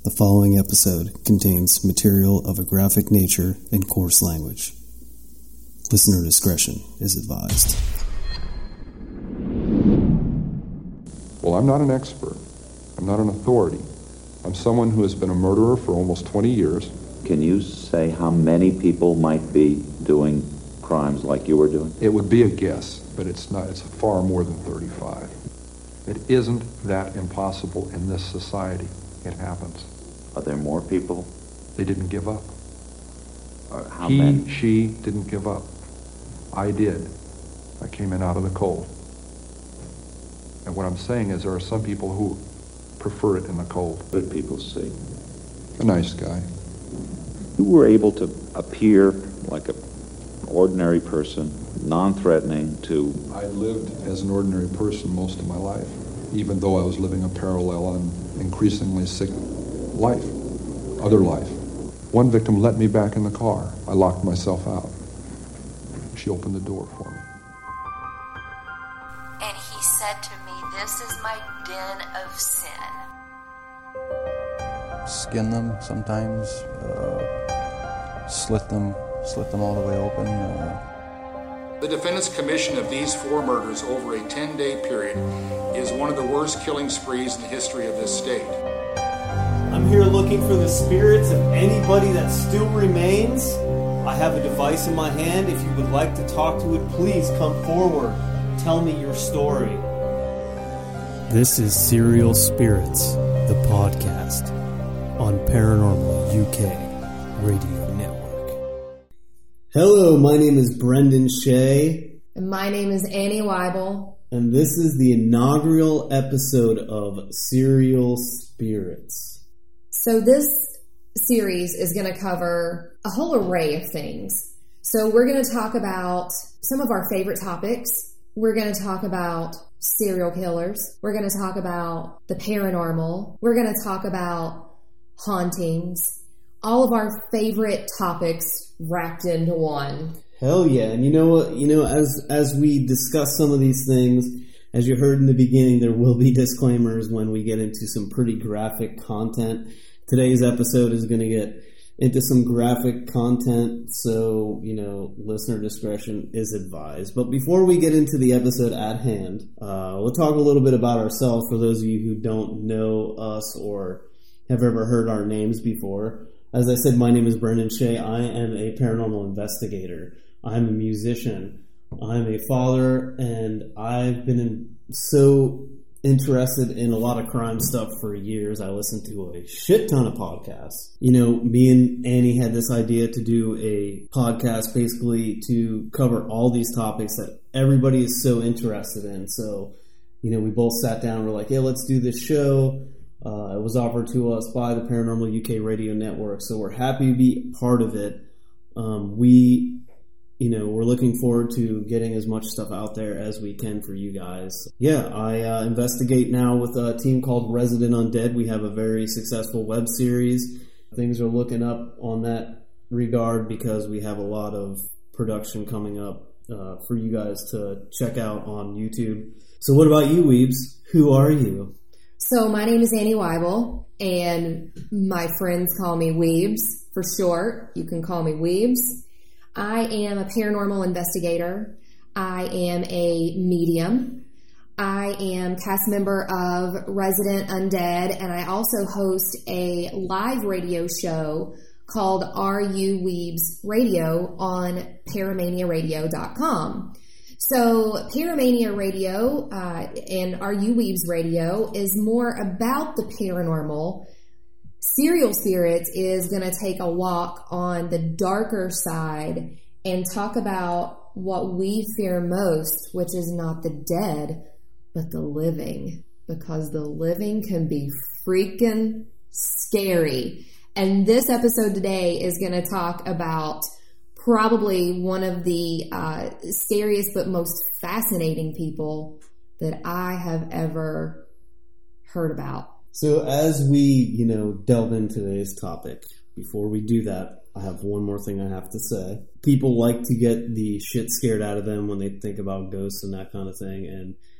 The following episode contains material of a graphic nature and coarse language. Listener discretion is advised. Well, I'm not an expert. I'm not an authority. I'm someone who has been a murderer for almost 20 years. Can you say how many people might be doing crimes like you were doing? It would be a guess, but it's not. It's far more than 35. It isn't that impossible in this society. It happens. Are there more people? They didn't give up. How many? She didn't give up. I did. I came in out of the cold. And what I'm saying is there are some people who prefer it in the cold. Good people see. A nice guy. You were able to appear like an ordinary person, non-threatening to... I lived as an ordinary person most of my life, even though I was living a parallel and increasingly sick life, other life. One victim let me back in the car. I locked myself out. She opened the door for me. And he said to me, "This is my den of sin." Skin them sometimes, slit them all the way open. The defendant's commission of these 4 murders over a 10-day period is one of the worst killing sprees in the history of this state. I'm here looking for the spirits of anybody that still remains. I have a device in my hand. If you would like to talk to it, please come forward. Tell me your story. This is Serial Spirits, the podcast on Paranormal UK Radio Network. Hello, my name is Brendan Shea. And my name is Annie Weibel. And this is the inaugural episode of Serial Spirits. So this series is going to cover a whole array of things. So we're going to talk about some of our favorite topics. We're going to talk about serial killers. We're going to talk about the paranormal. We're going to talk about hauntings. All of our favorite topics wrapped into one. Hell yeah. And you know what? As we discuss some of these things, as you heard in the beginning, there will be disclaimers when we get into some pretty graphic content. Today's episode is going to get into some graphic content, so, listener discretion is advised. But before we get into the episode at hand, we'll talk a little bit about ourselves for those of you who don't know us or have ever heard our names before. As I said, my name is Brendan Shea. I am a paranormal investigator. I'm a musician. I'm a father, and I've been so interested in a lot of crime stuff for years. I listened to a shit ton of podcasts. Me and Annie had this idea to do a podcast basically to cover all these topics that everybody is so interested in. So, we both sat down and we're like, hey, let's do this show. It was offered to us by the Paranormal UK Radio Network, so we're happy to be part of it. We're looking forward to getting as much stuff out there as we can for you guys. Yeah, I investigate now with a team called Resident Undead. We have a very successful web series. Things are looking up on that regard because we have a lot of production coming up for you guys to check out on YouTube. So what about you, Weebs? Who are you? So my name is Annie Weibel, and my friends call me Weebs for short. You can call me Weebs. I am a paranormal investigator. I am a medium. I am cast member of Resident Undead, and I also host a live radio show called Are You Weebs Radio on paramaniaradio.com. So Paramania Radio and Are You Weebs Radio is more about the paranormal. Serial Spirits is going to take a walk on the darker side and talk about what we fear most, which is not the dead, but the living. Because the living can be freaking scary. And this episode today is going to talk about probably one of the scariest but most fascinating people that I have ever heard about. So as we, delve into today's topic, before we do that, I have one more thing I have to say. People like to get the shit scared out of them when they think about ghosts and that kind of thing. And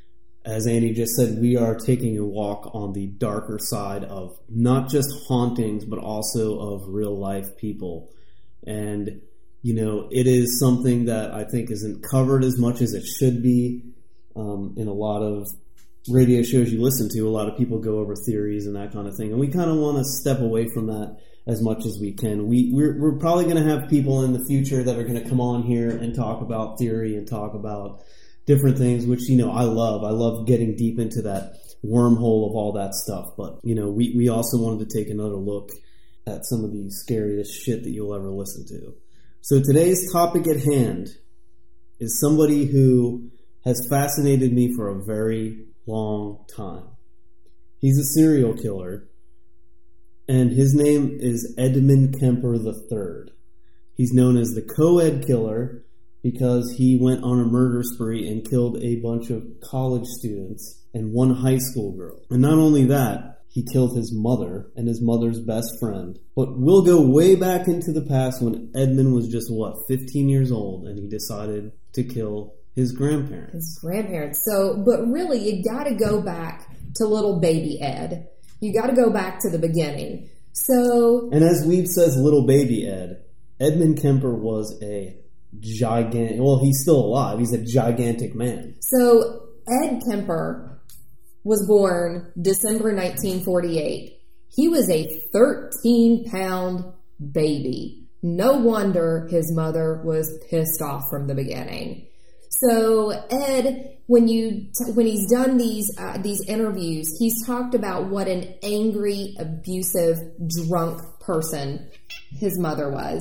as Annie just said, we are taking a walk on the darker side of not just hauntings, but also of real life people. And, it is something that I think isn't covered as much as it should be. In a lot of radio shows you listen to, a lot of people go over theories and that kind of thing. And we kind of want to step away from that as much as we can. We're probably going to have people in the future that are going to come on here and talk about theory and talk about different things, which, I love. I love getting deep into that wormhole of all that stuff. But, we also wanted to take another look at some of the scariest shit that you'll ever listen to. So today's topic at hand is somebody who has fascinated me for a very long time. He's a serial killer, and his name is Edmund Kemper III. He's known as the co-ed killer because he went on a murder spree and killed a bunch of college students and one high school girl. And not only that, he killed his mother and his mother's best friend. But we'll go way back into the past when Edmund was just, 15 years old, and he decided to kill his grandparents. His grandparents. So, but really, you got to go back to little baby Ed. You got to go back to the beginning. So, and as Weeb says, little baby Ed, Edmund Kemper was a gigantic, he's still alive. He's a gigantic man. So, Ed Kemper was born December 1948. He was a 13-pound baby. No wonder his mother was pissed off from the beginning. So Ed, when he's done these interviews, he's talked about what an angry, abusive, drunk person his mother was.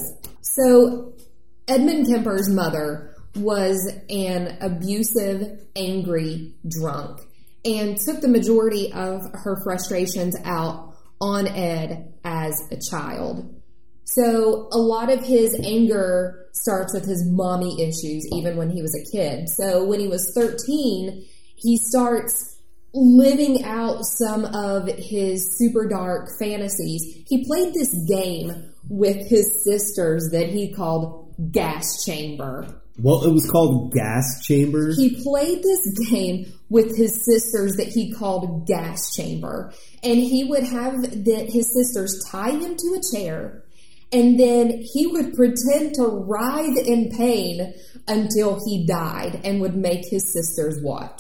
So Edmund Kemper's mother was an abusive, angry drunk, and took the majority of her frustrations out on Ed as a child. So a lot of his anger starts with his mommy issues, even when he was a kid. So when he was 13, he starts living out some of his super dark fantasies. He played this game with his sisters that he called Gas Chamber. Well, it was called Gas Chambers. He played this game with his sisters that he called Gas Chamber. And he would have his sisters tie him to a chair, and then he would pretend to writhe in pain until he died and would make his sisters watch.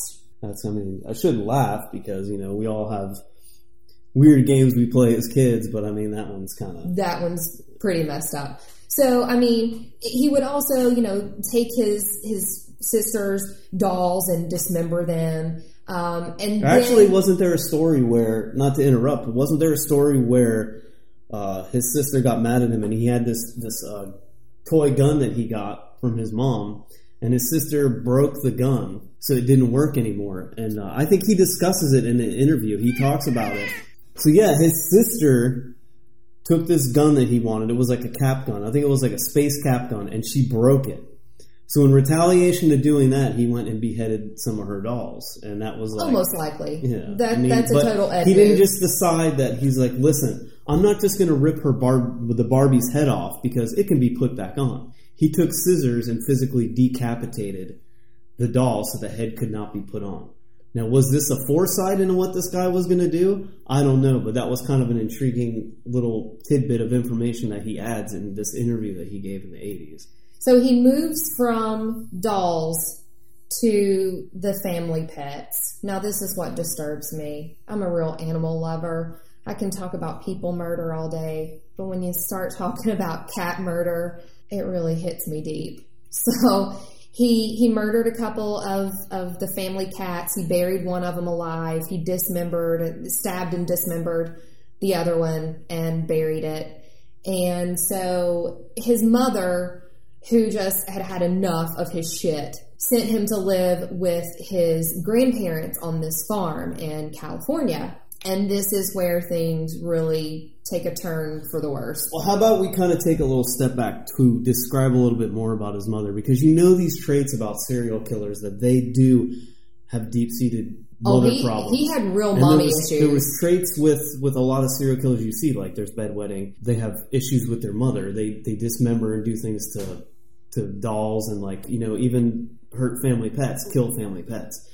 I shouldn't laugh because, we all have weird games we play as kids, but that one's pretty messed up. So, he would also, take his sisters' dolls and dismember them. Wasn't there a story where, not to interrupt, but wasn't there a story where his sister got mad at him and he had this toy gun that he got from his mom, and his sister broke the gun so it didn't work anymore? And I think he discusses it in an interview. He talks about it. So yeah, his sister took this gun that he wanted. It was like a cap gun. I think it was like a space cap gun, and she broke it. So in retaliation to doing that, he went and beheaded some of her dolls, and that was almost likely. Yeah, that's a total Ed He didn't move. just decide that. He's like, listen, I'm not just going to rip the Barbie's head off because it can be put back on. He took scissors and physically decapitated the doll so the head could not be put on. Now, was this a foresight into what this guy was going to do? I don't know, but that was kind of an intriguing little tidbit of information that he adds in this interview that he gave in the 80s. So he moves from dolls to the family pets. Now, this is what disturbs me. I'm a real animal lover. I can talk about people murder all day, but when you start talking about cat murder, it really hits me deep. So He murdered a couple of the family cats. He buried one of them alive. He stabbed and dismembered the other one and buried it. And so his mother, who just had enough of his shit, sent him to live with his grandparents on this farm in California. And this is where things really take a turn for the worse. Well, how about we kind of take a little step back to describe a little bit more about his mother? Because these traits about serial killers, that they do have deep-seated mother problems. He had real mommy issues. There was traits with a lot of serial killers you see, like there's bedwetting. They have issues with their mother. They dismember and do things to dolls and even hurt family pets, kill family pets.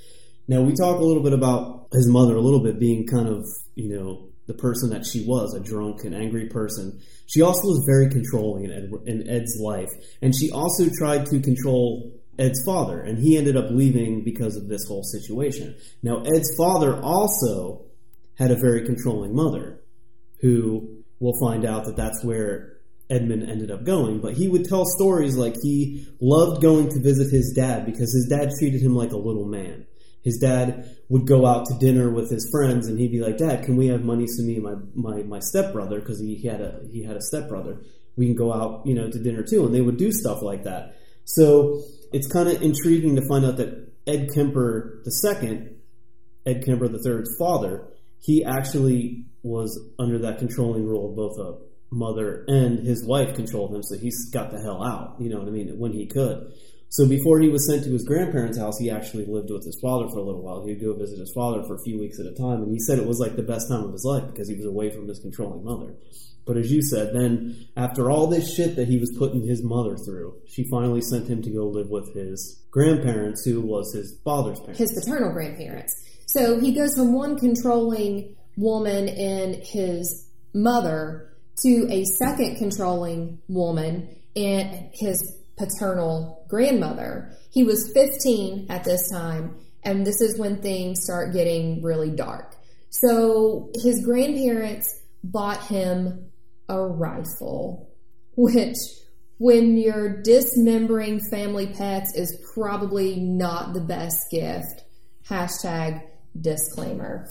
Now, we talk a little bit about his mother a little bit being kind of, the person that she was, a drunk and angry person. She also was very controlling in Ed's life. And she also tried to control Ed's father, and he ended up leaving because of this whole situation. Now, Ed's father also had a very controlling mother, who we'll find out that that's where Edmund ended up going. But he would tell stories like he loved going to visit his dad because his dad treated him like a little man. His dad would go out to dinner with his friends, and he'd be like, "Dad, can we have money to me and my stepbrother?" Because he had a stepbrother. We can go out, to dinner too, and they would do stuff like that. So it's kind of intriguing to find out that Ed Kemper II, Ed Kemper III's father, he actually was under that controlling rule of both a mother and his wife controlled him, so he got the hell out, when he could. So before he was sent to his grandparents' house, he actually lived with his father for a little while. He would go visit his father for a few weeks at a time, and he said it was like the best time of his life because he was away from his controlling mother. But as you said, then after all this shit that he was putting his mother through, she finally sent him to go live with his grandparents, who was his father's parents. His paternal grandparents. So he goes from one controlling woman in his mother to a second controlling woman in his paternal grandmother. He was 15 at this time, and this is when things start getting really dark. So his grandparents bought him a rifle, which, when you're dismembering family pets, is probably not the best gift. Hashtag disclaimer.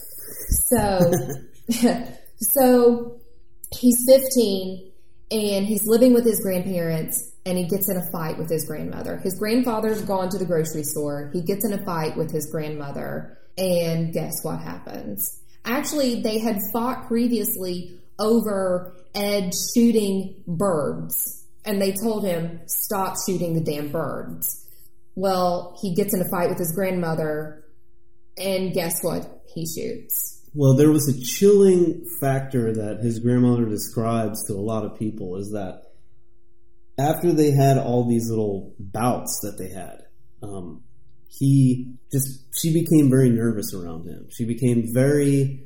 So he's 15 and he's living with his grandparents, and he gets in a fight with his grandmother. His grandfather's gone to the grocery store. He gets in a fight with his grandmother, and guess what happens? Actually, they had fought previously over Ed shooting birds, and they told him, stop shooting the damn birds. Well, he gets in a fight with his grandmother, and guess what? He shoots. Well, there was a chilling factor that his grandmother describes to a lot of people, is that after they had all these little bouts that they had, she became very nervous around him. She became very,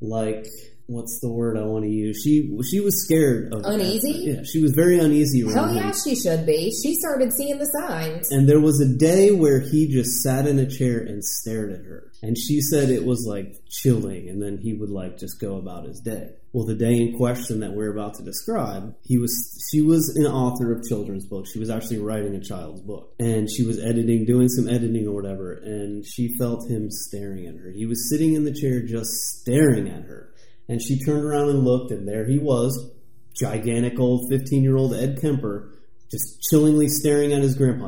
what's the word I want to use? She was scared of uneasy? Yeah, she was very uneasy around him. Hell yeah, she should be. She started seeing the signs. And there was a day where he just sat in a chair and stared at her. And she said it was chilling, and then he would just go about his day. Well, the day in question that we're about to describe, she was an author of children's books. She was actually writing a child's book. And she was doing some editing or whatever, and she felt him staring at her. He was sitting in the chair just staring at her. And she turned around and looked, and there he was, gigantic old 15-year-old Ed Kemper, just chillingly staring at his grandma.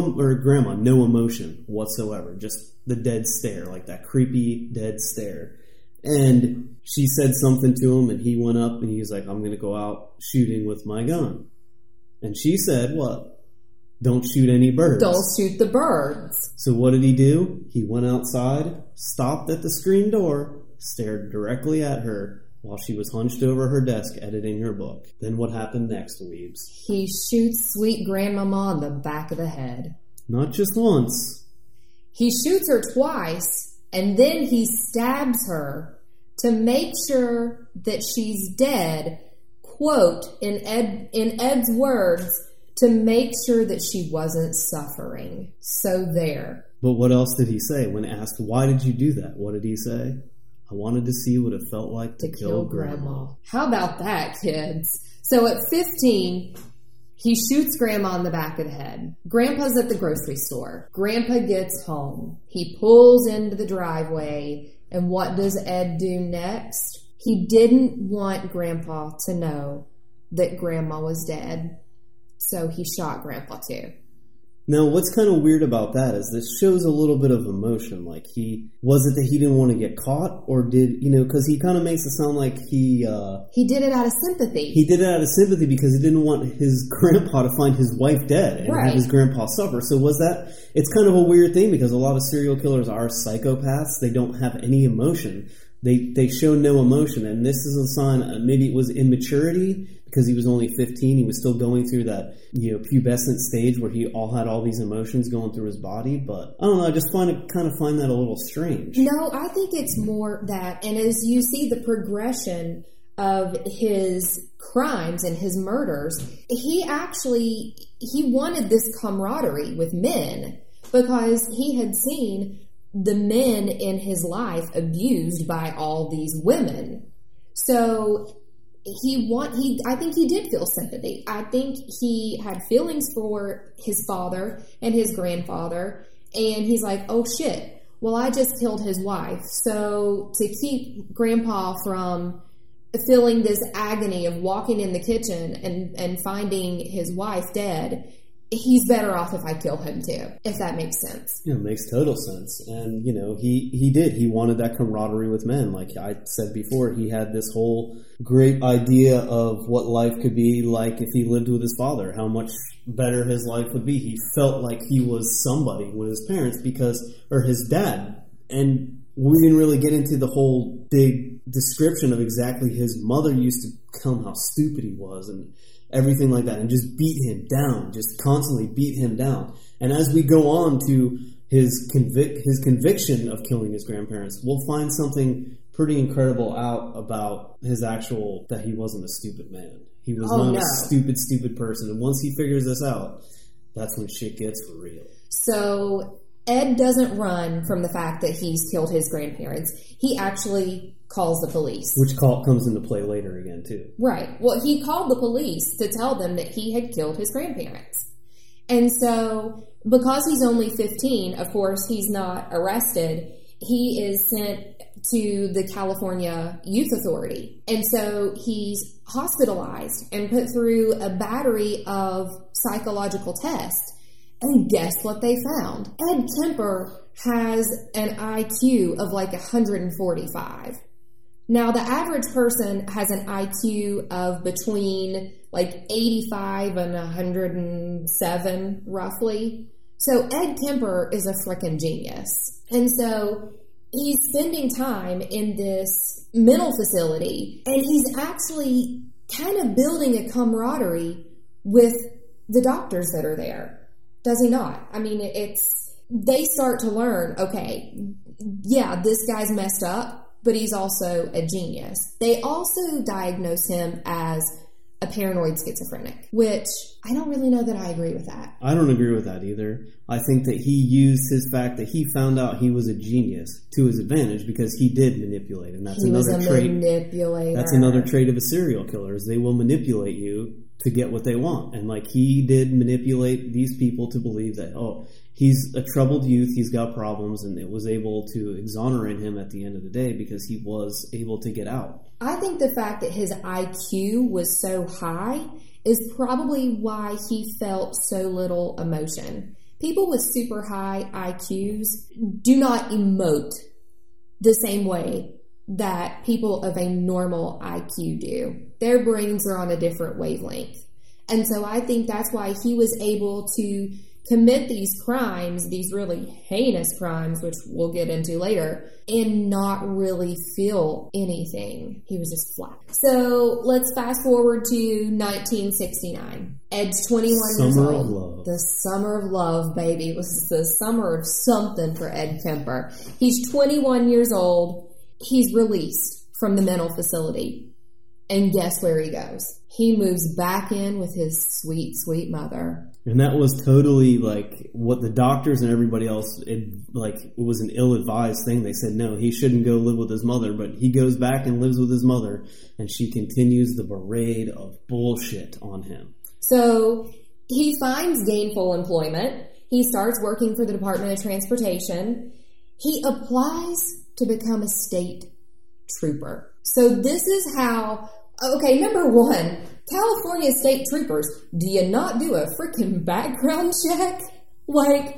No emotion whatsoever, just the dead stare, that creepy dead stare. And she said something to him, and he went up, and he was like, I'm going to go out shooting with my gun. And she said, what? Don't shoot any birds. Don't shoot the birds. So what did he do? He went outside, stopped at the screen door, stared directly at her while she was hunched over her desk editing her book. Then what happened next, Weebs? He shoots sweet grandmama on the back of the head. Not just once. He shoots her twice, and then he stabs her to make sure that she's dead, quote, in Ed's words, to make sure that she wasn't suffering. So there. But what else did he say? When asked, why did you do that? What did he say? I wanted to see what it felt like to kill Grandma. How about that, kids? So at 15, he shoots Grandma in the back of the head. Grandpa's at the grocery store. Grandpa gets home. He pulls into the driveway, and what does Ed do next? He didn't want Grandpa to know that Grandma was dead, so he shot Grandpa too. Now, what's kind of weird about that is this shows a little bit of emotion. Was it that he didn't want to get caught, or because he kind of makes it sound like he did it out of sympathy. He did it out of sympathy because he didn't want his grandpa to find his wife dead and have his grandpa suffer. So it's kind of a weird thing because a lot of serial killers are psychopaths. They don't have any emotion. they show no emotion, and this is a sign. Maybe it was immaturity because he was only 15. He was still going through that pubescent stage where he had all these emotions going through his body. But I don't know. I just find that a little strange. No, I think it's more that, and as you see the progression of his crimes and his murders, he wanted this camaraderie with men because he had seen the men in his life abused by all these women. So I think he did feel sympathy. I think he had feelings for his father and his grandfather, and he's like, oh shit, well, I just killed his wife. So to keep Grandpa from feeling this agony of walking in the kitchen and finding his wife dead, he's better off if I kill him too, if that makes sense. Yeah, it makes total sense. And, he wanted that camaraderie with men. Like I said before, he had this whole great idea of what life could be like if he lived with his father, how much better his life would be. He felt like he was somebody with his parents or his dad. And we didn't really get into the whole big description of exactly his mother used to tell him how stupid he was and everything like that, and just beat him down, just constantly beat him down. And as we go on to his conviction of killing his grandparents, we'll find something pretty incredible out about that he wasn't a stupid man. He was not a stupid person. And once he figures this out, that's when shit gets for real. So Ed doesn't run from the fact that he's killed his grandparents. He actually calls the police. Which comes into play later again, too. Right. Well, he called the police to tell them that he had killed his grandparents. And so, because he's only 15, of course, he's not arrested. He is sent to the California Youth Authority. And so, he's hospitalized and put through a battery of psychological tests. And guess what they found? Ed Kemper has an IQ of like 145. Now, the average person has an IQ of between like 85 and 107, roughly. So Ed Kemper is a frickin' genius. And so he's spending time in this mental facility, and he's actually kind of building a camaraderie with the doctors that are there. Does he not? I mean, they start to learn, okay, yeah, this guy's messed up, but he's also a genius. They also diagnose him as a paranoid schizophrenic, which I don't really know that I agree with that. I don't agree with that either. I think that he used his fact that he found out he was a genius to his advantage because he did manipulate, and that's another trait. Manipulator. That's another trait of a serial killer, is they will manipulate you to get what they want. And like, he did manipulate these people to believe that, oh, he's a troubled youth, he's got problems, and it was able to exonerate him at the end of the day because he was able to get out. I think the fact that his IQ was so high is probably why he felt so little emotion. People with super high IQs do not emote the same way that people of a normal IQ do. Their brains are on a different wavelength. And so I think that's why he was able to commit these crimes, these really heinous crimes, which we'll get into later, and not really feel anything. He was just flat. So let's fast forward to 1969. Ed's 21 years old. Summer of love. The summer of love, baby. It was the summer of something for Ed Kemper. He's 21 years old. He's released from the mental facility. And guess where he goes? He moves back in with his sweet, sweet mother. And that was totally like what the doctors and everybody else, it was an ill-advised thing. They said, no, he shouldn't go live with his mother, but he goes back and lives with his mother, and she continues the parade of bullshit on him. So he finds gainful employment. He starts working for the Department of Transportation. He applies to become a state trooper. So this is how, okay, number one, California state troopers, do you not do a freaking background check? Like,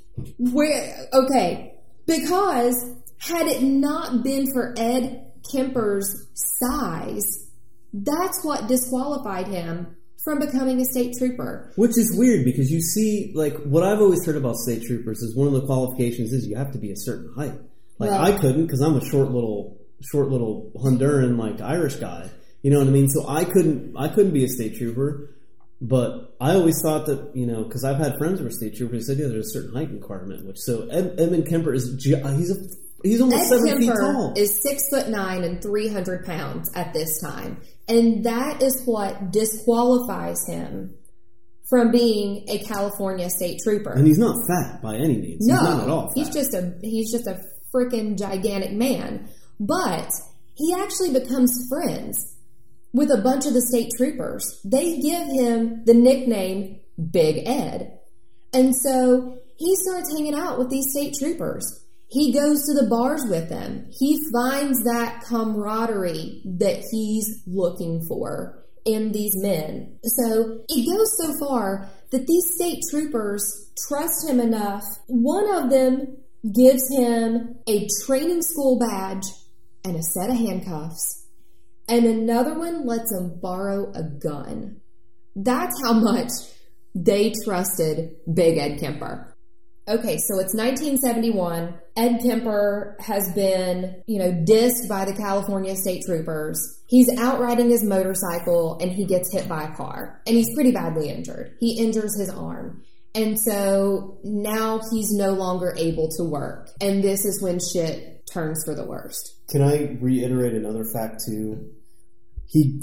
where, okay, because had it not been for Ed Kemper's size, that's what disqualified him from becoming a state trooper. Which is weird because you see, like, what I've always heard about state troopers is one of the qualifications is you have to be a certain height. Like, well, I couldn't because I'm a short little short little Honduran, like Irish guy. You know what I mean? So I couldn't be a state trooper, but I always thought that, you know, because I've had friends who were state troopers, they said, yeah, there's a certain height requirement, which, so Edmund Kemper is, he's almost 7 feet tall. Is 6'9" and 300 pounds at this time. And that is what disqualifies him from being a California state trooper. And he's not fat by any means. No, he's not at all fat. He's just a freaking gigantic man. But he actually becomes friends with a bunch of the state troopers. They give him the nickname Big Ed. And so he starts hanging out with these state troopers. He goes to the bars with them. He finds that camaraderie that he's looking for in these men. So it goes so far that these state troopers trust him enough. One of them gives him a training school badge and a set of handcuffs. And another one lets him borrow a gun. That's how much they trusted Big Ed Kemper. Okay, so it's 1971. Ed Kemper has been, dissed by the California state troopers. He's out riding his motorcycle and he gets hit by a car. And he's pretty badly injured. He injures his arm. And so now he's no longer able to work. And this is when shit turns for the worst. Can I reiterate another fact too? He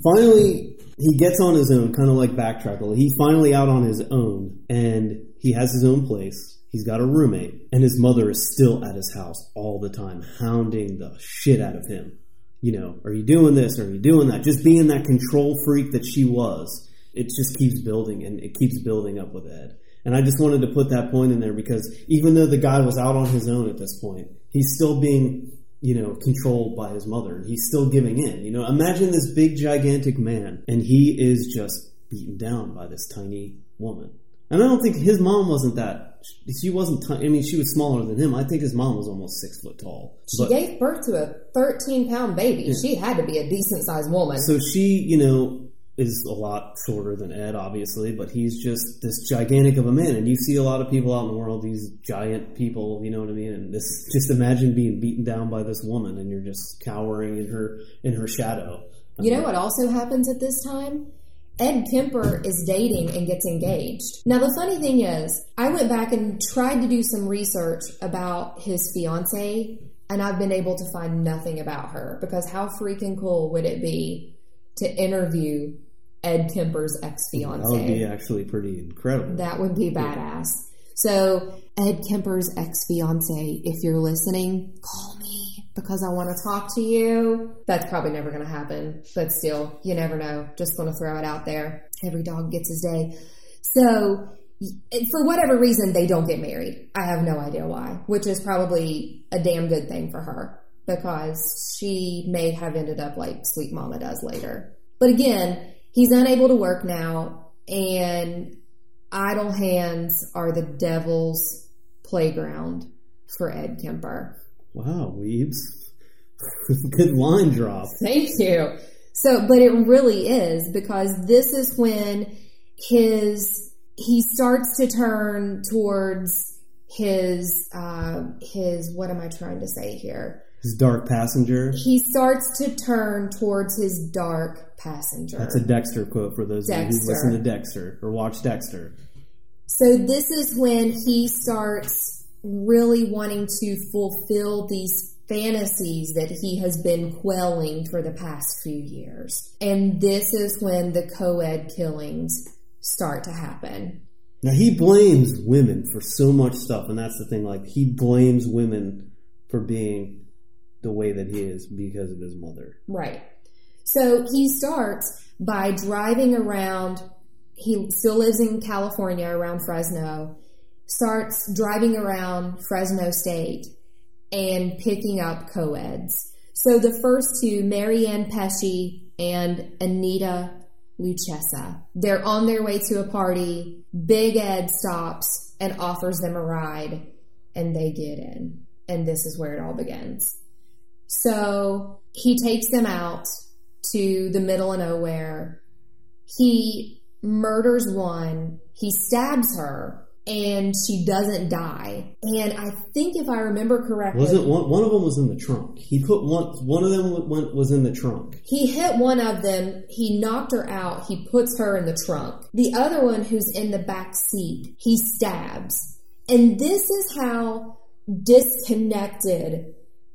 gets on his own, kind of like Backtrack. He's finally out on his own, and he has his own place. He's got a roommate, and his mother is still at his house all the time, hounding the shit out of him. Are you doing this? Are you doing that? Just being that control freak that she was. It just keeps building, and it keeps building up with Ed. And I just wanted to put that point in there because even though the guy was out on his own at this point, he's still being controlled by his mother, and he's still giving in. Imagine this big, gigantic man, and he is just beaten down by this tiny woman. And I don't think his mom wasn't that. She wasn't tiny. I mean, she was smaller than him. I think his mom was almost 6 foot tall. She gave birth to a 13-pound baby. Yeah. She had to be a decent-sized woman. So she, is a lot shorter than Ed, obviously, but he's just this gigantic of a man. And you see a lot of people out in the world, these giant people, you know what I mean? And this, just imagine being beaten down by this woman and you're just cowering in her shadow. You know what also happens at this time? Ed Kemper is dating and gets engaged. Now, the funny thing is, I went back and tried to do some research about his fiancée, and I've been able to find nothing about her, because how freaking cool would it be to interview Ed Kemper's ex-fiancée? That would be actually pretty incredible. That would be badass. So, Ed Kemper's ex-fiancée, if you're listening, call me because I want to talk to you. That's probably never going to happen, but still, you never know. Just going to throw it out there. Every dog gets his day. So, for whatever reason, they don't get married. I have no idea why, which is probably a damn good thing for her, because she may have ended up like Sweet Mama does later. But again, he's unable to work now, and idle hands are the devil's playground for Ed Kemper. Wow, Weebs. Good line drop. Thank you. So, but it really is, because this is when he starts to turn towards his what am I trying to say here? His dark passenger. He starts to turn towards his dark passenger. That's a Dexter quote for those of you who listen to Dexter or watch Dexter. So this is when he starts really wanting to fulfill these fantasies that he has been quelling for the past few years. And this is when the co-ed killings start to happen. Now, he blames women for so much stuff, and that's the thing. Like, he blames women for being the way that he is because of his mother. Right. So he starts by driving around. He still lives in California, around Fresno. Starts driving around Fresno State and picking up co-eds. So the first two, Marianne Pesci and Anita Luchessa, they're on their way to a party. Big Ed stops and offers them a ride, and they get in. And this is where it all begins. So he takes them out to the middle of nowhere. He murders one. He stabs her. and she doesn't die. And I think if I remember correctly, Wasn't one of them was in the trunk? He put one of them was in the trunk. he hit one of them, he knocked her out, he puts her in the trunk. The other one, who's in the back seat, he stabs. And this is how disconnected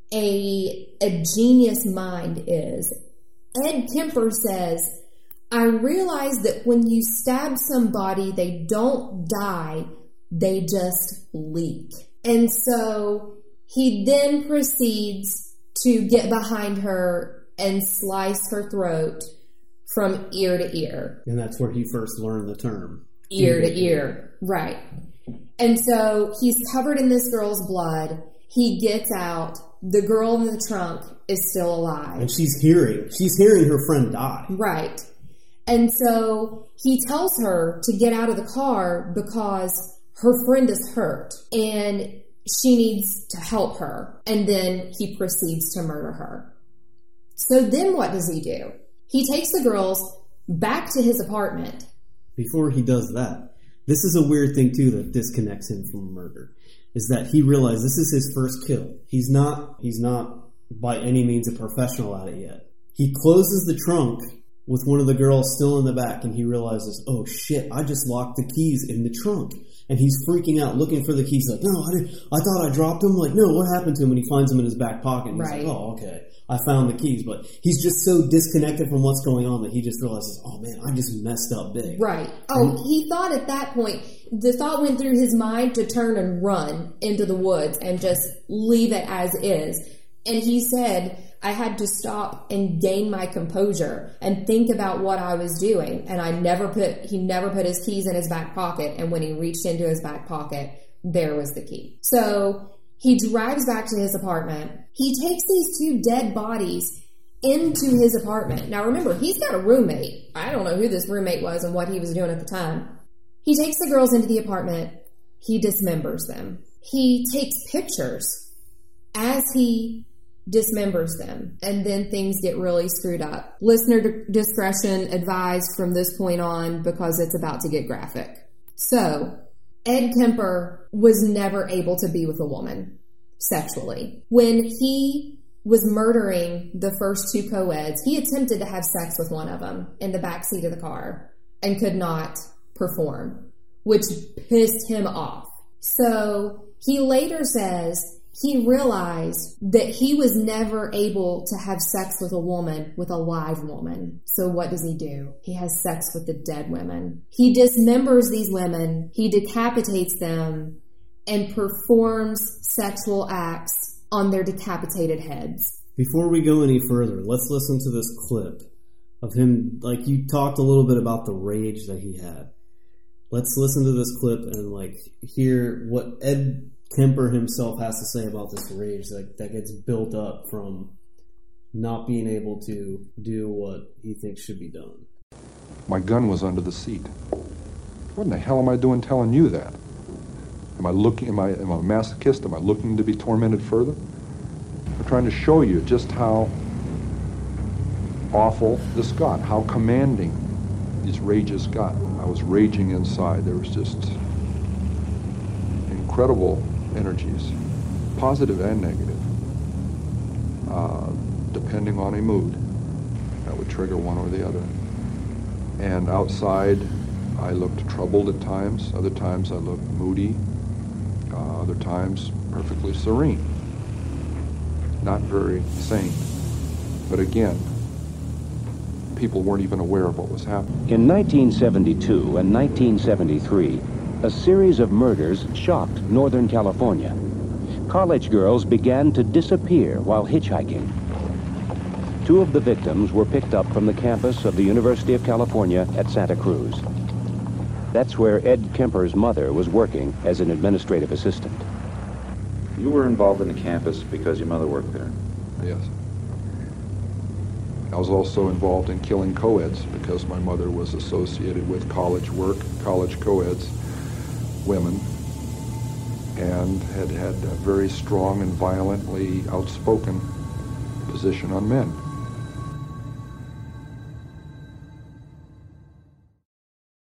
a genius mind is. Ed Kemper says, I realize that when you stab somebody, they don't die, they just leak. And so he then proceeds to get behind her and slice her throat from ear to ear. And that's where he first learned the term. Ear to ear. Right. And so he's covered in this girl's blood. He gets out. The girl in the trunk is still alive. And she's hearing her friend die. Right. And so he tells her to get out of the car because her friend is hurt and she needs to help her. And then he proceeds to murder her. So then what does he do? He takes the girls back to his apartment. Before he does that, this is a weird thing too that disconnects him from murder, is that he realized this is his first kill. He's not by any means a professional at it yet. He closes the trunk with one of the girls still in the back, and he realizes, oh shit, I just locked the keys in the trunk. And he's freaking out, looking for the keys, like, no, I thought I dropped them. Like, no, what happened to him? And he finds them in his back pocket. And he's Right. like, oh, okay, I found the keys. But he's just so disconnected from what's going on that he just realizes, oh man, I just messed up big. Right. Oh, he thought at that point, the thought went through his mind to turn and run into the woods and just leave it as is. And he said, I had to stop and gain my composure and think about what I was doing. And he never put his keys in his back pocket. And when he reached into his back pocket, there was the key. So he drives back to his apartment. He takes these two dead bodies into his apartment. Now remember, he's got a roommate. I don't know who this roommate was and what he was doing at the time. He takes the girls into the apartment. He dismembers them. He takes pictures as he dismembers them, and then things get really screwed up. Listener discretion advised from this point on because it's about to get graphic. So, Ed Kemper was never able to be with a woman sexually. When he was murdering the first two co-eds, he attempted to have sex with one of them in the backseat of the car and could not perform, which pissed him off. So, he later says he realized that he was never able to have sex with a woman, with a live woman. So what does he do? He has sex with the dead women. He dismembers these women, he decapitates them, and performs sexual acts on their decapitated heads. Before we go any further, let's listen to this clip of him. Like, you talked a little bit about the rage that he had. Let's listen to this clip and hear what Ed Kemper himself has to say about this rage that gets built up from not being able to do what he thinks should be done. My gun was under the seat. What in the hell am I doing telling you that? Am I a masochist? Am I looking to be tormented further? I'm trying to show you just how awful this got, how commanding these rages got. I was raging inside. There was just incredible energies, positive and negative, depending on a mood. That would trigger one or the other. And outside, I looked troubled at times. Other times, I looked moody. Other times, perfectly serene. Not very sane. But again, people weren't even aware of what was happening. In 1972 and 1973, a series of murders shocked Northern California. College girls began to disappear while hitchhiking. Two of the victims were picked up from the campus of the University of California at Santa Cruz. That's where Ed Kemper's mother was working as an administrative assistant. You were involved in the campus because your mother worked there? Yes. I was also involved in killing co-eds because my mother was associated with college work, college co-eds, women, and had a very strong and violently outspoken position on men.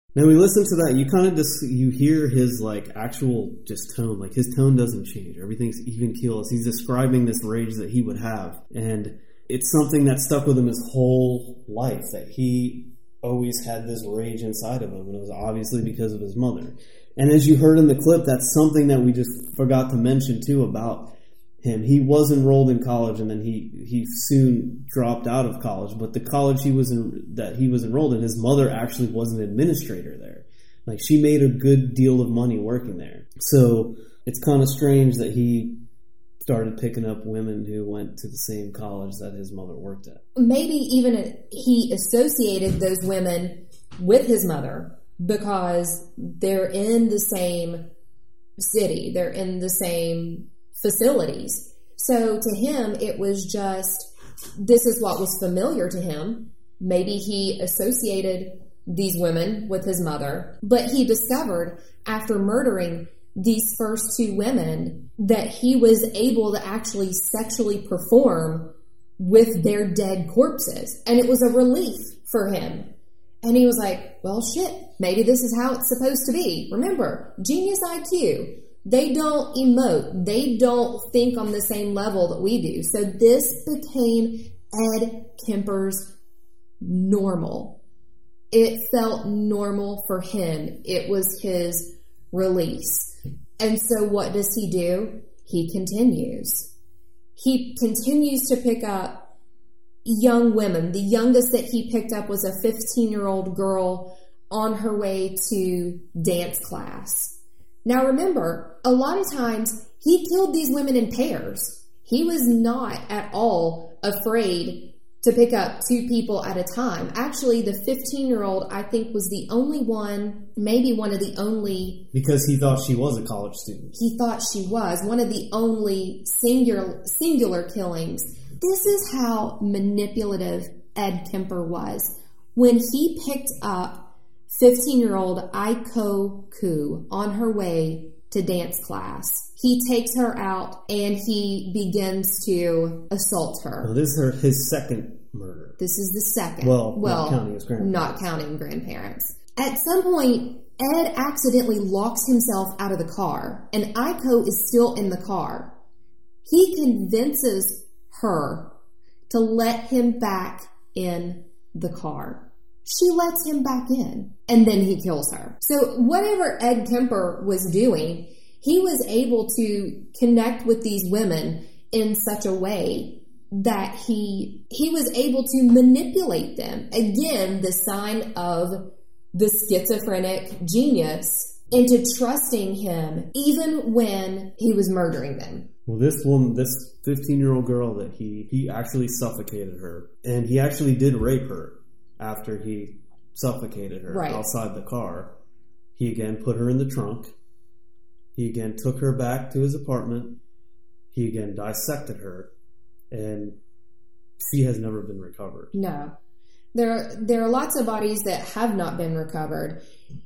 Now we listen to that, you kind of just, you hear his like actual just tone, like his tone doesn't change. Everything's even keel as he's describing this rage that he would have. And it's something that stuck with him his whole life, that he always had this rage inside of him. And it was obviously because of his mother. And as you heard in the clip, that's something that we just forgot to mention too about him. He was enrolled in college, and then he soon dropped out of college. But the college he was enrolled in, his mother actually was an administrator there. Like, she made a good deal of money working there. So it's kind of strange that he started picking up women who went to the same college that his mother worked at. Maybe even he associated those women with his mother because they're in the same city, they're in the same facilities. So to him, it was just, this is what was familiar to him. Maybe he associated these women with his mother, but he discovered after murdering these first two women that he was able to actually sexually perform with their dead corpses. And it was a relief for him. And he was like, well, shit, maybe this is how it's supposed to be. Remember, genius IQ. They don't emote. They don't think on the same level that we do. So this became Ed Kemper's normal. It felt normal for him. It was his release. And so what does he do? He continues. He continues to pick up young women. The youngest that he picked up was a 15-year-old girl on her way to dance class. Now remember, a lot of times he killed these women in pairs. He was not at all afraid to pick up two people at a time. Actually, the 15-year-old, I think, was the only one, maybe one of the only... Because he thought she was a college student. He thought she was. One of the only singular killings. This is how manipulative Ed Kemper was. When he picked up 15-year-old Aiko Koo on her way to dance class, he takes her out and he begins to assault her. Now, this is his second murder. This is the second. Well, not counting his grandparents. Not counting grandparents. At some point, Ed accidentally locks himself out of the car, and Aiko is still in the car. He convinces her to let him back in the car. She lets him back in, and then he kills her. So whatever Ed Kemper was doing, he was able to connect with these women in such a way that he was able to manipulate them. Again, the sign of the schizophrenic genius into trusting him even when he was murdering them. Well, this woman, this 15-year-old girl, that he actually suffocated her, and he actually did rape her. After he suffocated her outside the car, he again put her in the trunk. He again took her back to his apartment. He again dissected her, and she has never been recovered. No. There are lots of bodies that have not been recovered.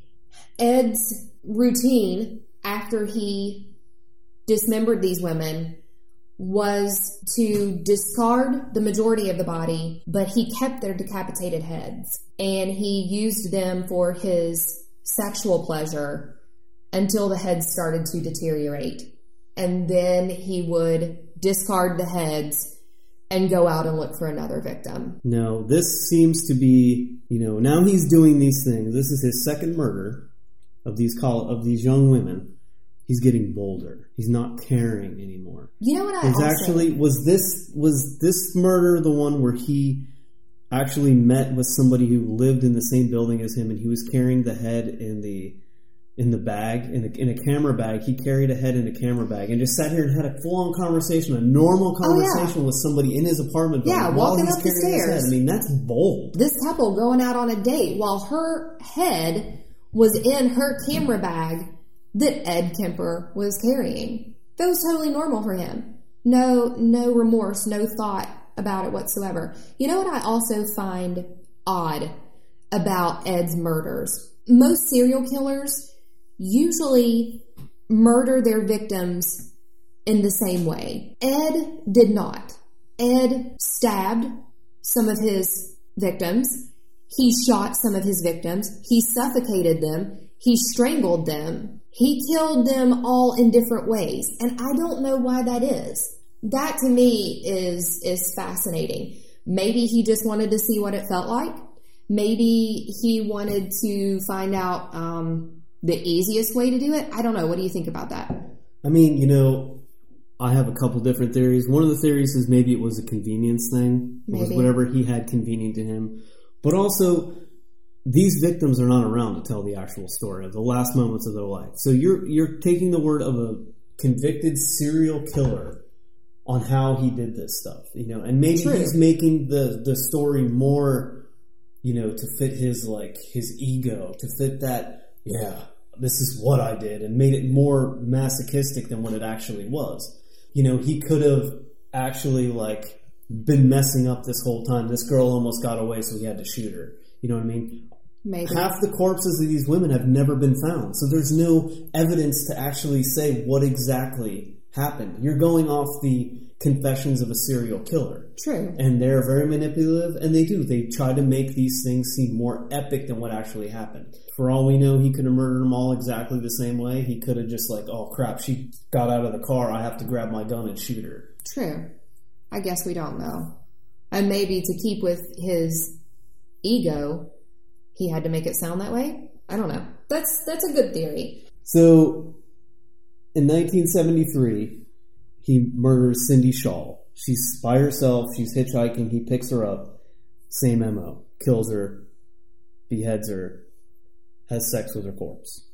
Ed's routine after he dismembered these women was to discard the majority of the body, but he kept their decapitated heads, and he used them for his sexual pleasure until the heads started to deteriorate. And then he would discard the heads and go out and look for another victim. Now, this seems to be, now he's doing these things. This is his second murder of these young women. He's getting bolder. He's not caring anymore. You know what was this murder the one where he actually met with somebody who lived in the same building as him, and he was carrying the head in the bag, in a camera bag? He carried a head in a camera bag and just sat here and had a full-on conversation, a normal conversation with somebody in his apartment building while walking he's up the carrying his stairs. head. I mean, that's bold. This couple going out on a date while her head was in her camera bag that Ed Kemper was carrying. That was totally normal for him. No remorse, no thought about it whatsoever. You know what I also find odd about Ed's murders? Most serial killers usually murder their victims in the same way. Ed did not. Ed stabbed some of his victims. He shot some of his victims. He suffocated them. He strangled them. He killed them all in different ways. And I don't know why that is. That to me is fascinating. Maybe he just wanted to see what it felt like. Maybe he wanted to find out the easiest way to do it. I don't know. What do you think about that? I mean, I have a couple different theories. One of the theories is maybe it was a convenience thing. It was whatever he had convenient to him. But also, these victims are not around to tell the actual story of the last moments of their life. So you're taking the word of a convicted serial killer on how he did this stuff, and maybe he's making the story more, to fit his ego, to fit that, this is what I did, and made it more masochistic than what it actually was. He could have actually been messing up this whole time. This girl almost got away, so he had to shoot her. You know what I mean? Maybe. Half the corpses of these women have never been found, so there's no evidence to actually say what exactly happened. You're going off the confessions of a serial killer. True. And they're very manipulative, and they try to make these things seem more epic than what actually happened. For all we know, he could have murdered them all exactly the same way. He could have just oh crap, she got out of the car, I have to grab my gun and shoot her. True. I guess we don't know. And maybe to keep with his ego, he had to make it sound that way? I don't know. That's a good theory. So, in 1973, he murders Cindy Shaw. She's by herself, she's hitchhiking, he picks her up, same MO. Kills her, beheads her, has sex with her corpse.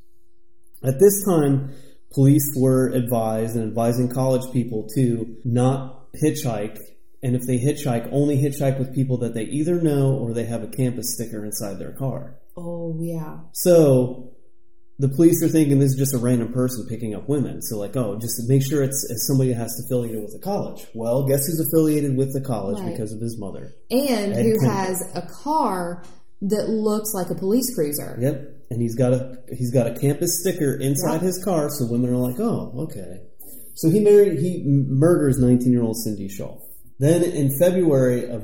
At this time, police were advised and advising college people to not hitchhike, and if they hitchhike, only hitchhike with people that they either know or they have a campus sticker inside their car. Oh, yeah. So, the police are thinking this is just a random person picking up women. So just make sure it's somebody that has affiliated with the college. Well, guess who's affiliated with the college because of his mother? And who has a car that looks like a police cruiser. Yep. And he's got a campus sticker inside his car, so women are like, oh, okay. So he murders 19-year-old Cindy Shaw. Then in February of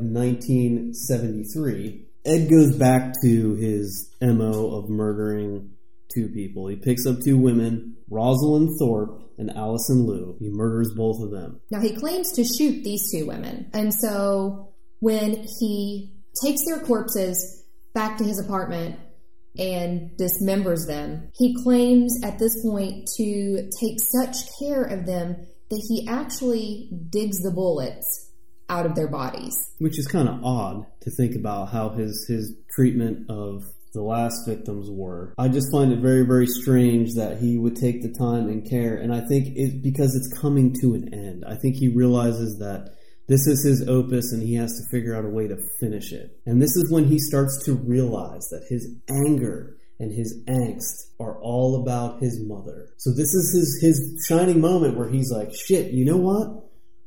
1973, Ed goes back to his MO of murdering two people. He picks up two women, Rosalind Thorpe and Allison Liu. He murders both of them. Now, he claims to shoot these two women. And so when he takes their corpses back to his apartment and dismembers them, he claims at this point to take such care of them that he actually digs the bullets out of their bodies. Which is kind of odd to think about how his treatment of the last victims were. I just find it very, very strange that he would take the time and care, and I think it's because it's coming to an end. I think he realizes that this is his opus and he has to figure out a way to finish it. And this is when he starts to realize that his anger and his angst are all about his mother. So this is his shining moment where he's like, shit, you know what?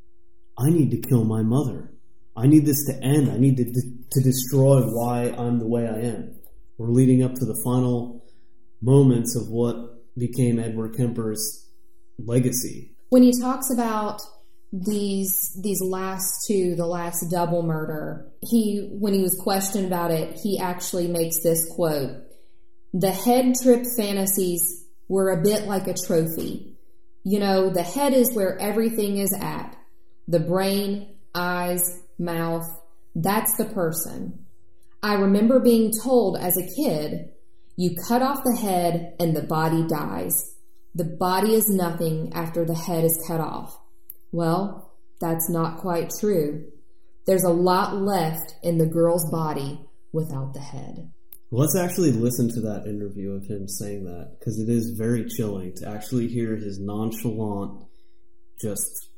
I need to kill my mother. I need this to end. I need to destroy why I'm the way I am. We're leading up to the final moments of what became Edward Kemper's legacy. When he talks about these last two, the last double murder, when he was questioned about it, he actually makes this quote: "The head trip fantasies were a bit like a trophy. The head is where everything is at. The brain, eyes, mouth, that's the person. I remember being told as a kid, you cut off the head and the body dies. The body is nothing after the head is cut off. Well, that's not quite true. There's a lot left in the girl's body without the head." Let's actually listen to that interview of him saying that, because it is very chilling to actually hear his nonchalant, just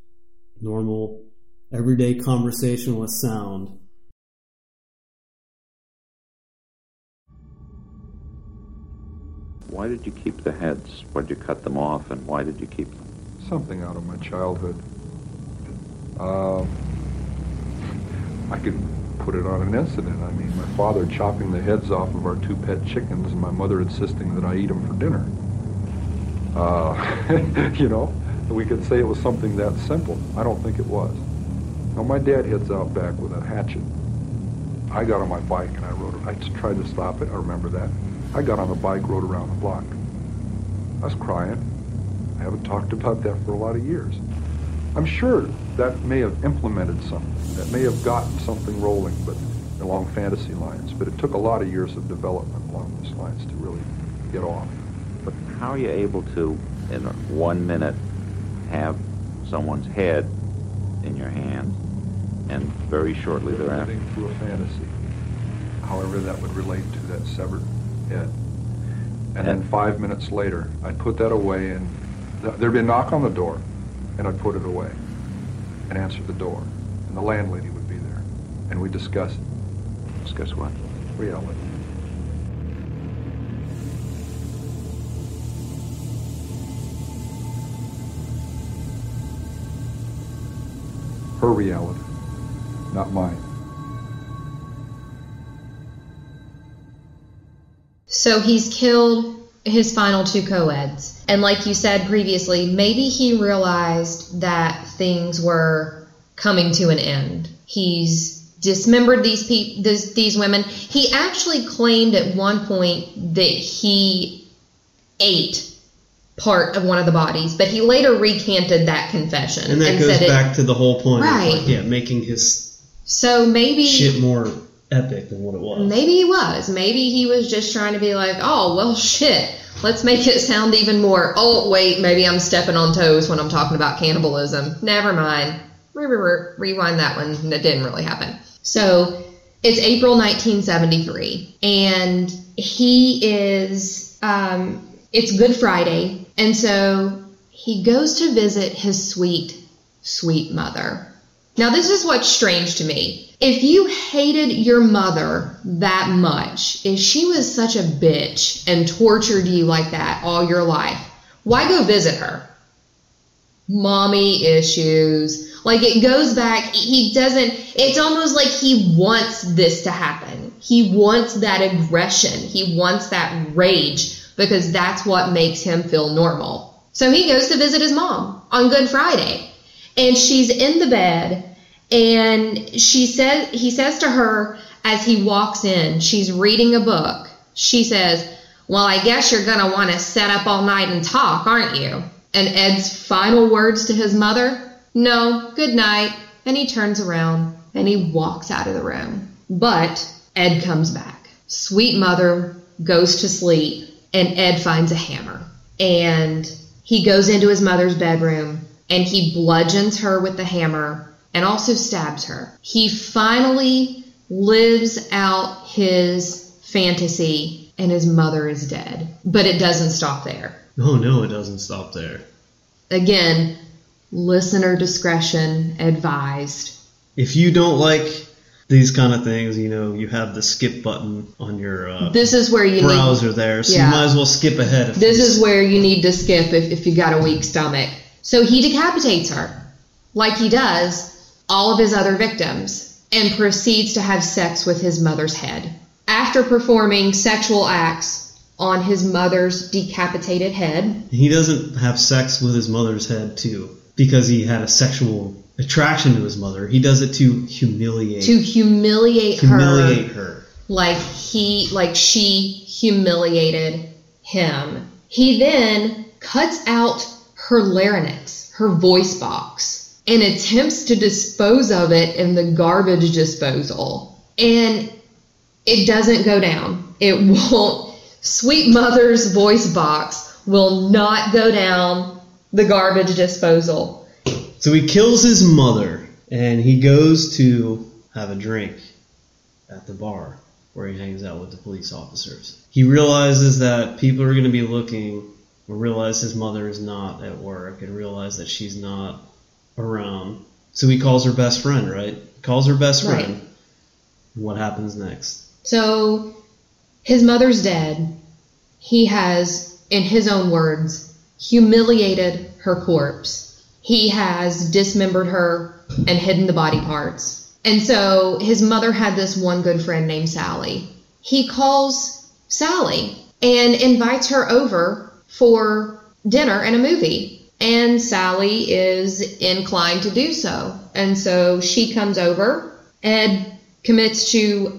normal, everyday conversation with sound. Why did you keep the heads? Why did you cut them off, and why did you keep them? Something out of my childhood. I could put it on an incident. I mean, my father chopping the heads off of our two pet chickens and my mother insisting that I eat them for dinner. We could say it was something that simple. I don't think it was. Now, my dad heads out back with a hatchet. I got on my bike and I tried to stop it. I remember that. I got on the bike, rode around the block. I was crying. I haven't talked about that for a lot of years. I'm sure that may have implemented something. That may have gotten something rolling, but along fantasy lines. But it took a lot of years of development along those lines to really get off. But how are you able to, in 1 minute, have someone's head in your hand, and very shortly thereafter? Living through a fantasy, however that would relate to that severed head. And then 5 minutes later, I'd put that away, and there'd be a knock on the door, and I'd put it away and answer the door. And the landlady would be there, and we'd discuss it. Discuss what? Reality. Her reality, not mine. So he's killed his final 2 co-eds. And like you said previously, maybe he realized that things were coming to an end. He's dismembered these women. He actually claimed at one point that he ate part of one of the bodies, but he later recanted that confession. And that goes back to the whole point right. of, like, making his maybe shit more epic than what it was. Maybe he was. Maybe he was just trying to be like, oh, well, shit. Let's make it sound even more, oh, wait, maybe I'm stepping on toes when I'm talking about cannibalism. Never mind. Rewind that one. That didn't really happen. So it's April 1973, and he is, it's Good Friday, and so he goes to visit his sweet, sweet mother. Now, this is what's strange to me. If you hated your mother that much, if she was such a bitch and tortured you like that all your life, why go visit her? Mommy issues. Like, it goes back, it's almost like he wants this to happen. He wants that aggression. He wants that rage because that's what makes him feel normal. So he goes to visit his mom on Good Friday, and she's in the bed. And he says to her as he walks in, she's reading a book. She says, well, I guess you're going to want to sit up all night and talk, aren't you? And Ed's final words to his mother, no, good night. And he turns around and he walks out of the room. But Ed comes back. Sweet mother goes to sleep, and Ed finds a hammer. And he goes into his mother's bedroom and he bludgeons her with the hammer and also stabs her. He finally lives out his fantasy, and his mother is dead. But it doesn't stop there. Oh, no, it doesn't stop there. Again, listener discretion advised. If you don't like these kind of things, you have the skip button on your this is where you browser there, so you might as well skip ahead. This is where you need to skip if you got a weak stomach. So he decapitates her, like he does all of his other victims, and proceeds to have sex with his mother's head. After performing sexual acts on his mother's decapitated head. He doesn't have sex with his mother's head, too, because he had a sexual attraction to his mother. He does it to humiliate her. Like she humiliated him. He then cuts out her larynx, her voice box, and attempts to dispose of it in the garbage disposal. And it doesn't go down. It won't. Sweet mother's voice box will not go down the garbage disposal. So he kills his mother, and he goes to have a drink at the bar where he hangs out with the police officers. He realizes that people are going to be looking, and realize his mother is not at work, and realize that she's not around. So he calls her best friend, right? Calls her best friend. Right. What happens next? So his mother's dead. He has, in his own words, humiliated her corpse. He has dismembered her and hidden the body parts. And so his mother had this one good friend named Sally. He calls Sally and invites her over for dinner and a movie. And Sally is inclined to do so. And so she comes over. Ed commits to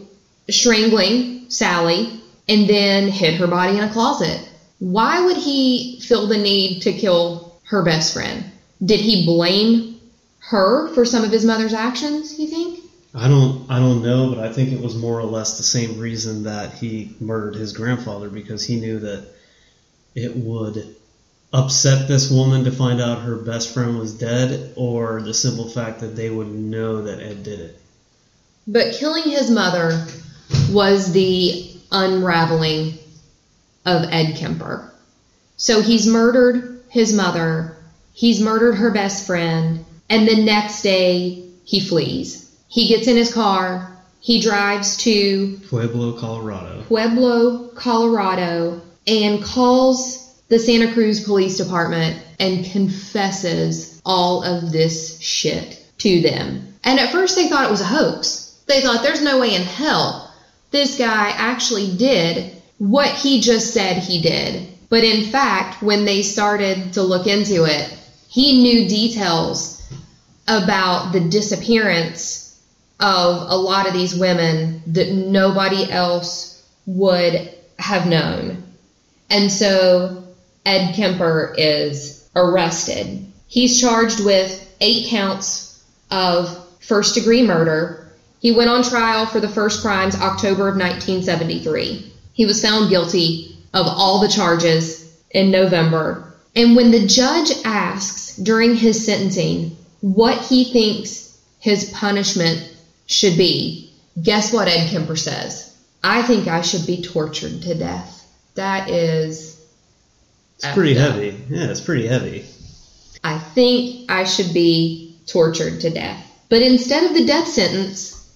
strangling Sally and then hid her body in a closet. Why would he feel the need to kill her best friend? Did he blame her for some of his mother's actions, you think? I don't know, but I think it was more or less the same reason that he murdered his grandfather, because he knew that it would upset this woman to find out her best friend was dead, or the simple fact that they would know that Ed did it. But killing his mother was the unraveling of Ed Kemper. So he's murdered his mother, he's murdered her best friend, and the next day he flees. He gets in his car, he drives to Pueblo, Colorado, and calls the Santa Cruz Police Department and confesses all of this shit to them. And at first they thought it was a hoax. They thought there's no way in hell this guy actually did what he just said he did. But in fact, when they started to look into it, he knew details about the disappearance of a lot of these women that nobody else would have known. And so Ed Kemper is arrested. He's charged with 8 counts of first-degree murder. He went on trial for the first crimes October of 1973. He was found guilty of all the charges in November. And when the judge asks during his sentencing what he thinks his punishment should be, guess what Ed Kemper says? I think I should be tortured to death. That is... It's pretty heavy. Yeah, it's pretty heavy. I think I should be tortured to death. But instead of the death sentence,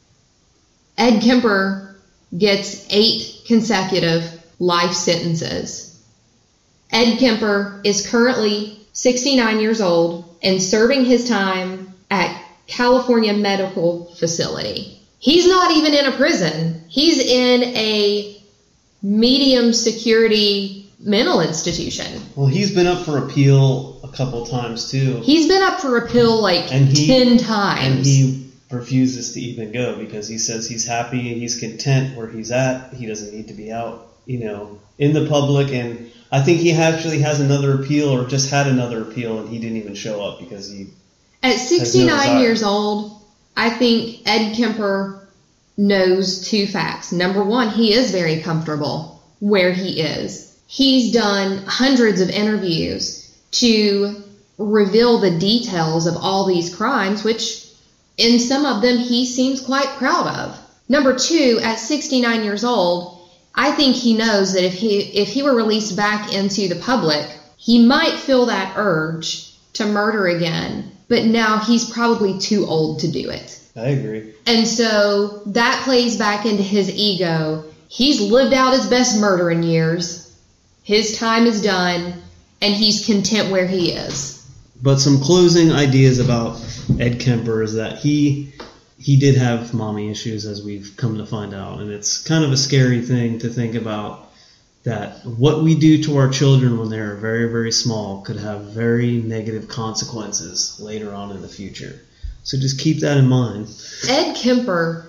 Ed Kemper gets 8 consecutive life sentences. Ed Kemper is currently 69 years old and serving his time at California Medical Facility. He's not even in a prison. He's in a medium security mental institution. Well, he's been up for appeal a couple times too. He's been up for appeal like 10 times. And he refuses to even go because he says he's happy and he's content where he's at. He doesn't need to be out, in the public. And I think he actually has another appeal or just had another appeal and he didn't even show up because he... At 69 years old, I think Ed Kemper knows 2 facts. Number one, he is very comfortable where he is. He's done hundreds of interviews to reveal the details of all these crimes, which in some of them he seems quite proud of. Number 2, at 69 years old, I think he knows that if he were released back into the public, he might feel that urge to murder again. But now he's probably too old to do it. I agree. And so that plays back into his ego. He's lived out his best murdering years. His time is done, and he's content where he is. But some closing ideas about Ed Kemper is that he did have mommy issues, as we've come to find out. And it's kind of a scary thing to think about, that what we do to our children when they're very, very small could have very negative consequences later on in the future. So just keep that in mind. Ed Kemper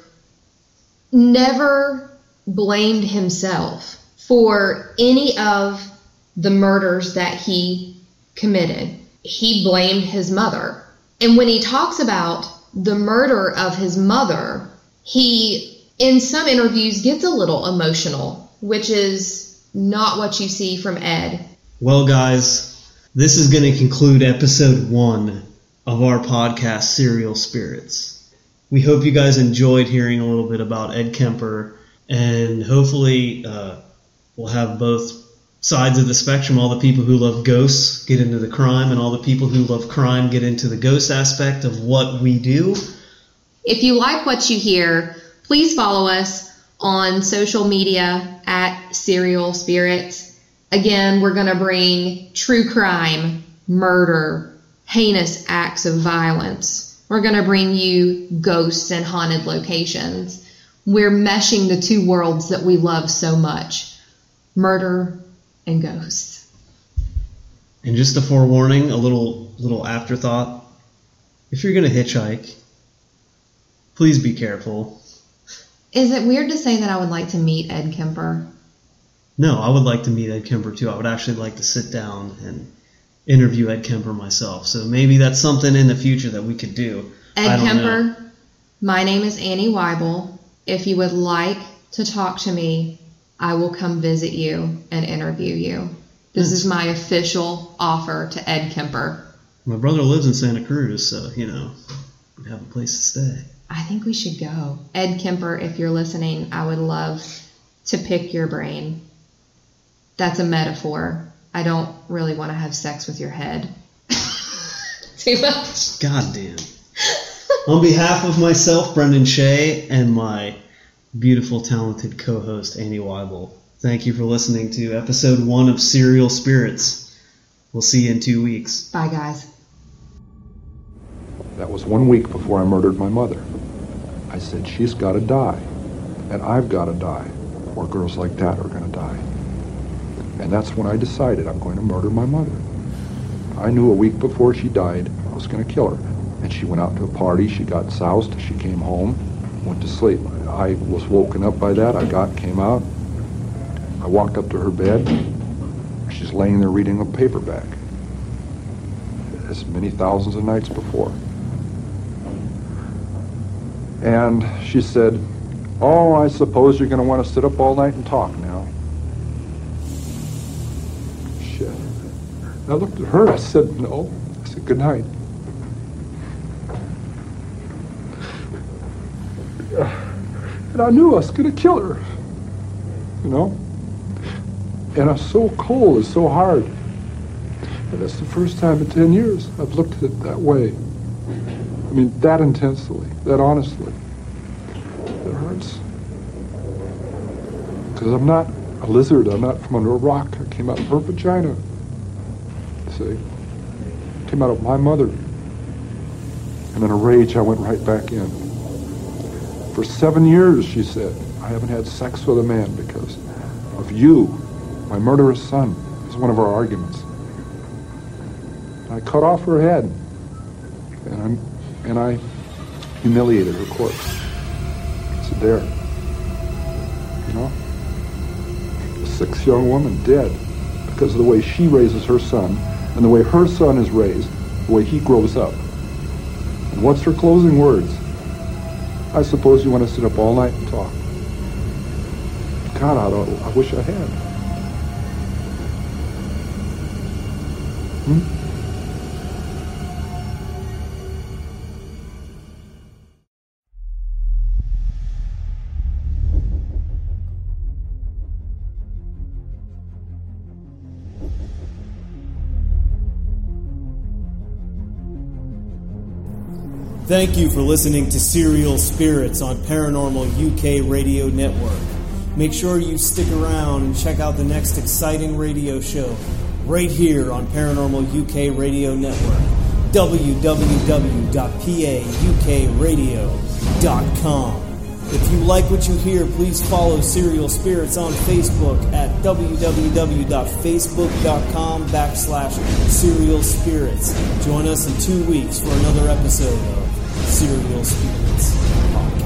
never blamed himself for any of the murders that he committed. He blamed his mother. And when he talks about the murder of his mother, he, in some interviews, gets a little emotional, which is not what you see from Ed. Well, guys, this is going to conclude episode 1 of our podcast, Serial Spirits. We hope you guys enjoyed hearing a little bit about Ed Kemper, and hopefully we'll have both sides of the spectrum. All the people who love ghosts get into the crime, and all the people who love crime get into the ghost aspect of what we do. If you like what you hear, please follow us on social media at Serial Spirits. Again, we're going to bring true crime, murder, heinous acts of violence. We're going to bring you ghosts and haunted locations. We're meshing the 2 worlds that we love so much, murder and ghosts. And just a forewarning, a little afterthought. If you're going to hitchhike, please be careful. Is it weird to say that I would like to meet Ed Kemper? No, I would like to meet Ed Kemper too. I would actually like to sit down and interview Ed Kemper myself. So maybe that's something in the future that we could do. Ed Kemper, my name is Annie Weibel. If you would like to talk to me, I will come visit you and interview you. This is my official offer to Ed Kemper. My brother lives in Santa Cruz, so, we'd have a place to stay. I think we should go. Ed Kemper, if you're listening, I would love to pick your brain. That's a metaphor. I don't really want to have sex with your head. Too much. God damn. On behalf of myself, Brendan Shea, and my beautiful, talented co-host, Annie Weibel, thank you for listening to episode 1 of Serial Spirits. We'll see you in 2 weeks. Bye, guys. That was 1 week before I murdered my mother. I said, she's got to die, and I've got to die, or girls like that are going to die. And that's when I decided I'm going to murder my mother. I knew a week before she died I was going to kill her. And she went out to a party, she got soused, she came home, went to sleep. I was woken up by that, came out, I walked up to her bed, she's laying there reading a paperback, as many thousands of nights before. And she said, oh, I suppose you're going to want to sit up all night and talk now. Shit. I looked at her, I said, no. I said, good night. And I knew I was going to kill her, And I'm so cold, it's so hard. And that's the first time in 10 years I've looked at it that way. I mean, that intensely, that honestly. It hurts. Because I'm not a lizard, I'm not from under a rock. I came out of her vagina. See? I came out of my mother. And in a rage, I went right back in. For 7 years, she said, I haven't had sex with a man because of you, my murderous son. It was one of our arguments. I cut off her head, and I humiliated her corpse. It's there. A 6 young woman dead because of the way she raises her son and the way her son is raised, the way he grows up. And what's her closing words? I suppose you want to sit up all night and talk. God, I wish I had. Thank you for listening to Serial Spirits on Paranormal UK Radio Network. Make sure you stick around and check out the next exciting radio show right here on Paranormal UK Radio Network. www.paukradio.com. If you like what you hear, please follow Serial Spirits on Facebook at www.facebook.com/Serial Spirits. Join us in 2 weeks for another episode of Serial Spirits Podcast.